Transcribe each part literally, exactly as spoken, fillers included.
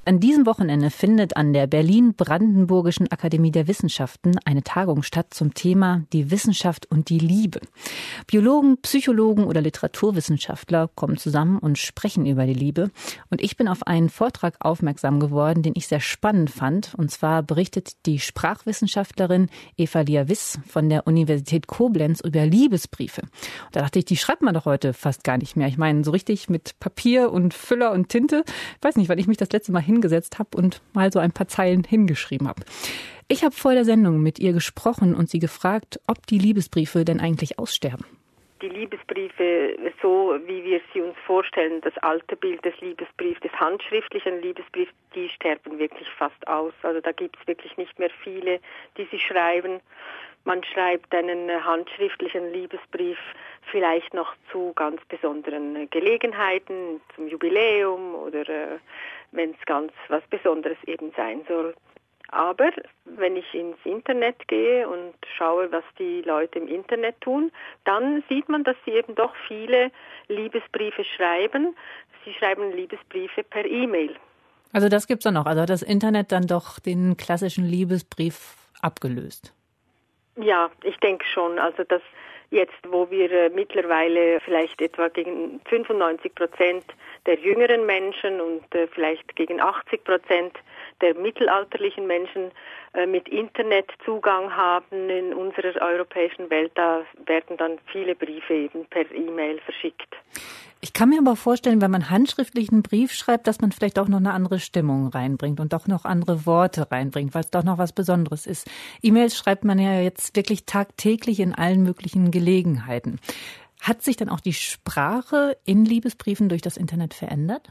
An diesem Wochenende findet an der Berlin-Brandenburgischen Akademie der Wissenschaften eine Tagung statt zum Thema die Wissenschaft und die Liebe. Biologen, Psychologen oder Literaturwissenschaftler kommen zusammen und sprechen über die Liebe. Und ich bin auf einen Vortrag aufmerksam geworden, den ich sehr spannend fand. Und zwar berichtet die Sprachwissenschaftlerin Eva-Lia Wiss von der Universität Koblenz über Liebesbriefe. Und da dachte ich, die schreibt man doch heute fast gar nicht mehr. Ich meine, so richtig mit Papier und Füller und Tinte. Ich weiß nicht, wann ich mich das letzte Mal hingesetzt habe und mal so ein paar Zeilen hingeschrieben habe. Ich habe vor der Sendung mit ihr gesprochen und sie gefragt, ob die Liebesbriefe denn eigentlich aussterben. Die Liebesbriefe, so wie wir sie uns vorstellen, das alte Bild des Liebesbriefs, des handschriftlichen Liebesbriefs, die sterben wirklich fast aus. Also da gibt es wirklich nicht mehr viele, die sie schreiben. Man schreibt einen handschriftlichen Liebesbrief vielleicht noch zu ganz besonderen Gelegenheiten, zum Jubiläum oder äh, wenn es ganz was Besonderes eben sein soll. Aber wenn ich ins Internet gehe und schaue, was die Leute im Internet tun, dann sieht man, dass sie eben doch viele Liebesbriefe schreiben. Sie schreiben Liebesbriefe per E-Mail. Also das gibt's dann noch. Also hat das Internet dann doch den klassischen Liebesbrief abgelöst? Ja, ich denke schon. Also das jetzt, wo wir äh, mittlerweile vielleicht etwa gegen fünfundneunzig Prozent der jüngeren Menschen und äh, vielleicht gegen achtzig Prozent der mittelalterlichen Menschen äh, mit Internetzugang haben in unserer europäischen Welt, da werden dann viele Briefe eben per E-Mail verschickt. Ich kann mir aber vorstellen, wenn man handschriftlich einen Brief schreibt, dass man vielleicht auch noch eine andere Stimmung reinbringt und doch noch andere Worte reinbringt, weil es doch noch was Besonderes ist. E-Mails schreibt man ja jetzt wirklich tagtäglich in allen möglichen Gelegenheiten. Hat sich dann auch die Sprache in Liebesbriefen durch das Internet verändert?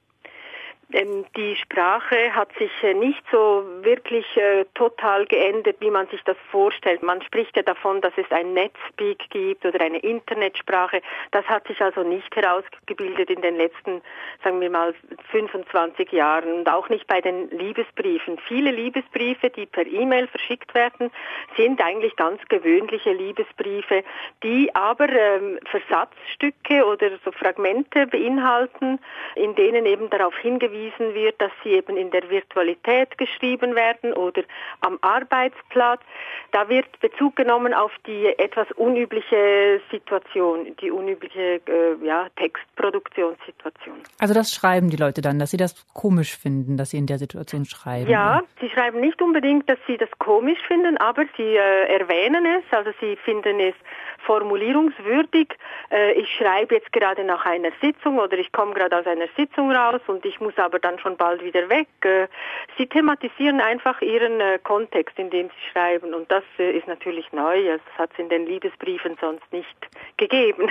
Die Sprache hat sich nicht so wirklich äh, total geändert, wie man sich das vorstellt. Man spricht ja davon, dass es ein Netspeak gibt oder eine Internetsprache. Das hat sich also nicht herausgebildet in den letzten, sagen wir mal, fünfundzwanzig Jahren und auch nicht bei den Liebesbriefen. Viele Liebesbriefe, die per E-Mail verschickt werden, sind eigentlich ganz gewöhnliche Liebesbriefe, die aber ähm, Versatzstücke oder so Fragmente beinhalten, in denen eben darauf hingewiesen wird, dass sie eben in der Virtualität geschrieben werden oder am Arbeitsplatz. Da wird Bezug genommen auf die etwas unübliche Situation, die unübliche äh, ja, Textproduktionssituation. Also das schreiben die Leute dann, dass sie das komisch finden, dass sie in der Situation schreiben? Ja, sie schreiben nicht unbedingt, dass sie das komisch finden, aber sie äh, erwähnen es, also sie finden es formulierungswürdig. Äh, ich schreibe jetzt gerade nach einer Sitzung oder ich komme gerade aus einer Sitzung raus und ich muss aber dann schon bald wieder weg. Äh, sie thematisieren einfach ihren äh, Kontext, in dem sie schreiben und das äh, ist natürlich neu. Das hat es in den Liebesbriefen sonst nicht gegeben.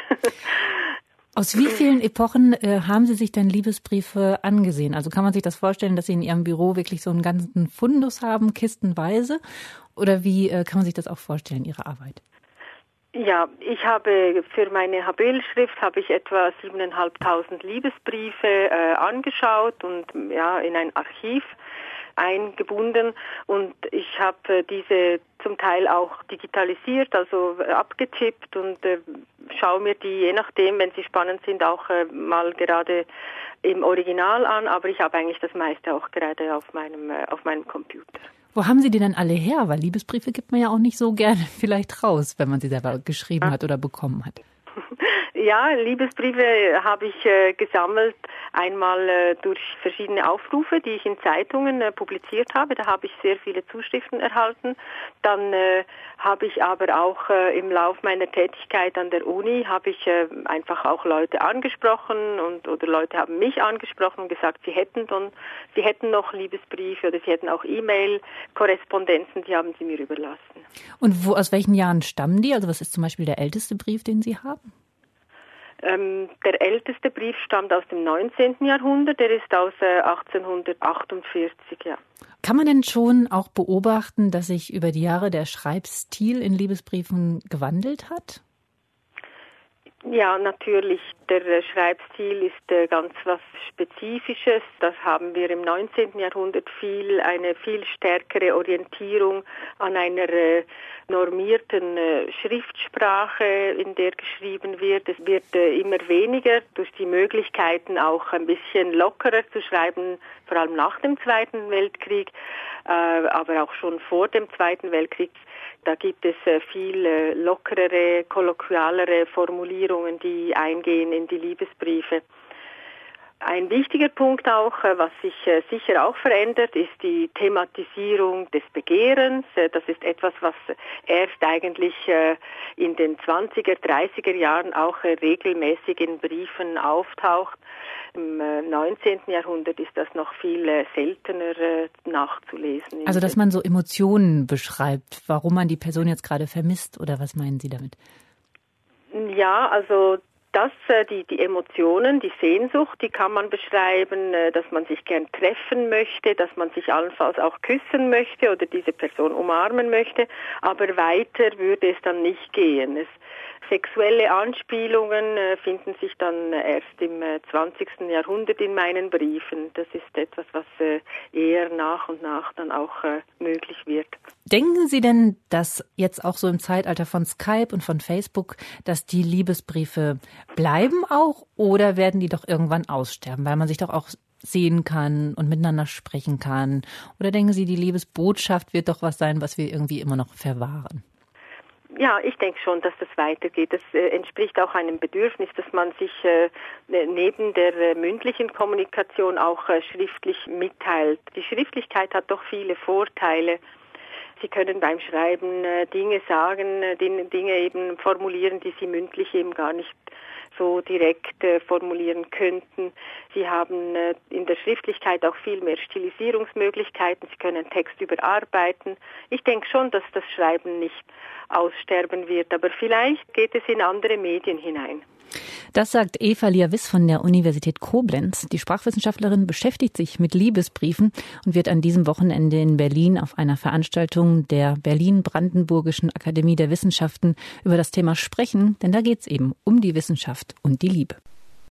Aus wie vielen Epochen äh, haben Sie sich denn Liebesbriefe angesehen? Also kann man sich das vorstellen, dass Sie in Ihrem Büro wirklich so einen ganzen Fundus haben, kistenweise? Oder wie äh, kann man sich das auch vorstellen, Ihre Arbeit? Ja, ich habe für meine Habil-Schrift habe ich etwa siebeneinhalbtausend Liebesbriefe äh, angeschaut und ja in ein Archiv eingebunden und ich habe äh, diese zum Teil auch digitalisiert, also äh, abgetippt und äh, schaue mir die, je nachdem, wenn sie spannend sind, auch äh, mal gerade im Original an, aber ich habe eigentlich das meiste auch gerade auf meinem äh, auf meinem Computer. Wo haben Sie die denn alle her? Weil Liebesbriefe gibt man ja auch nicht so gerne vielleicht raus, wenn man sie selber geschrieben hat oder bekommen hat. Ja, Liebesbriefe habe ich äh, gesammelt, einmal äh, durch verschiedene Aufrufe, die ich in Zeitungen äh, publiziert habe. Da habe ich sehr viele Zuschriften erhalten. Dann äh, habe ich aber auch äh, im Lauf meiner Tätigkeit an der Uni, habe ich äh, einfach auch Leute angesprochen und oder Leute haben mich angesprochen und gesagt, sie hätten dann, sie hätten noch Liebesbriefe oder sie hätten auch E-Mail-Korrespondenzen, die haben sie mir überlassen. Und wo, aus welchen Jahren stammen die? Also was ist zum Beispiel der älteste Brief, den Sie haben? Ähm, der älteste Brief stammt aus dem neunzehnten Jahrhundert, der ist aus äh, achtzehnhundertachtundvierzig, ja. Kann man denn schon auch beobachten, dass sich über die Jahre der Schreibstil in Liebesbriefen gewandelt hat? Ja, natürlich. Der Schreibstil ist ganz was Spezifisches. Das haben wir im neunzehnten Jahrhundert viel, eine viel stärkere Orientierung an einer normierten Schriftsprache, in der geschrieben wird. Es wird immer weniger durch die Möglichkeiten auch ein bisschen lockerer zu schreiben, vor allem nach dem Zweiten Weltkrieg, aber auch schon vor dem Zweiten Weltkrieg. Da gibt es viel lockerere, kolloquialere Formulierungen, die eingehen in die Liebesbriefe. Ein wichtiger Punkt auch, was sich sicher auch verändert, ist die Thematisierung des Begehrens. Das ist etwas, was erst eigentlich in den zwanziger, dreißiger Jahren auch regelmäßig in Briefen auftaucht. Im neunzehnten Jahrhundert ist das noch viel seltener nachzulesen. Also, dass man so Emotionen beschreibt, warum man die Person jetzt gerade vermisst, oder was meinen Sie damit? Ja, also das, die, die Emotionen, die Sehnsucht, die kann man beschreiben, dass man sich gern treffen möchte, dass man sich allenfalls auch küssen möchte oder diese Person umarmen möchte, aber weiter würde es dann nicht gehen. Es, sexuelle Anspielungen äh, finden sich dann erst im äh, zwanzigsten Jahrhundert in meinen Briefen. Das ist etwas, was äh, eher nach und nach dann auch äh, möglich wird. Denken Sie denn, dass jetzt auch so im Zeitalter von Skype und von Facebook, dass die Liebesbriefe bleiben auch, oder werden die doch irgendwann aussterben, weil man sich doch auch sehen kann und miteinander sprechen kann? Oder denken Sie, die Liebesbotschaft wird doch was sein, was wir irgendwie immer noch verwahren? Ja, ich denke schon, dass das weitergeht. Das äh, entspricht auch einem Bedürfnis, dass man sich äh, neben der äh, mündlichen Kommunikation auch äh, schriftlich mitteilt. Die Schriftlichkeit hat doch viele Vorteile. Sie können beim Schreiben äh, Dinge sagen, äh, Dinge eben formulieren, die Sie mündlich eben gar nicht so direkt äh, formulieren könnten. Sie haben äh, in der Schriftlichkeit auch viel mehr Stilisierungsmöglichkeiten. Sie können Text überarbeiten. Ich denke schon, dass das Schreiben nicht aussterben wird, aber vielleicht geht es in andere Medien hinein. Das sagt Eva Liavis von der Universität Koblenz. Die Sprachwissenschaftlerin beschäftigt sich mit Liebesbriefen und wird an diesem Wochenende in Berlin auf einer Veranstaltung der Berlin-Brandenburgischen Akademie der Wissenschaften über das Thema sprechen, denn da geht es eben um die Wissenschaft und die Liebe.